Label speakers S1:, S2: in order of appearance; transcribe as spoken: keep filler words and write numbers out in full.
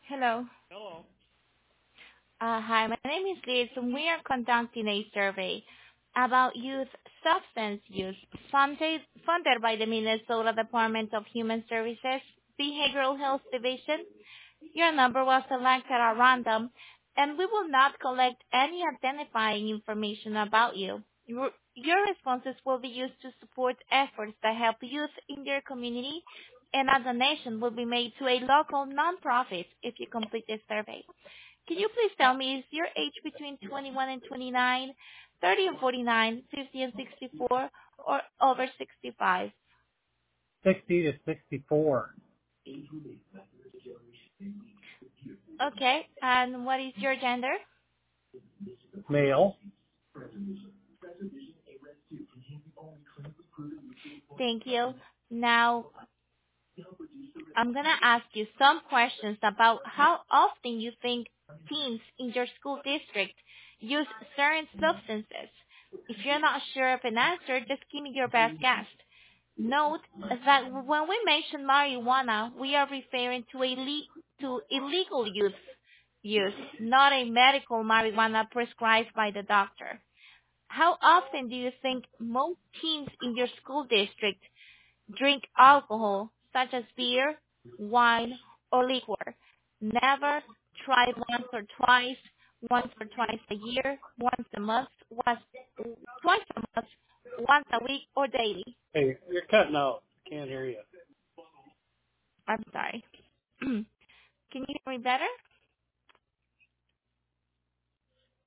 S1: Hello.
S2: Hello.
S1: Uh, hi, my name is Liz, and we are conducting a survey about youth substance use funded, funded by the Minnesota Department of Human Services Behavioral Health Division. Your number was selected at random, and we will not collect any identifying information about you. Your, your responses will be used to support efforts that help youth in your community, and a donation will be made to a local nonprofit if you complete this survey. Can you please tell me, is your age between twenty-one and twenty-nine, thirty and forty-nine, fifty and sixty-four, or over sixty-five?
S2: sixty to sixty-four.
S1: Okay, and what is your gender?
S2: Male.
S1: Thank you. Now, I'm going to ask you some questions about how often you think teens in your school district use certain substances. If you're not sure of an answer, just give me your best guess. Note that when we mention marijuana, we are referring to a le- to illegal use, use, not a medical marijuana prescribed by the doctor. How often do you think most teens in your school district drink alcohol, such as beer, wine, or liquor? Never. Try once or twice, once or twice a year, once a month, once, twice a month, once a week, or daily.
S2: Hey, you're cutting out. Can't hear you.
S1: I'm sorry. Can you hear me better?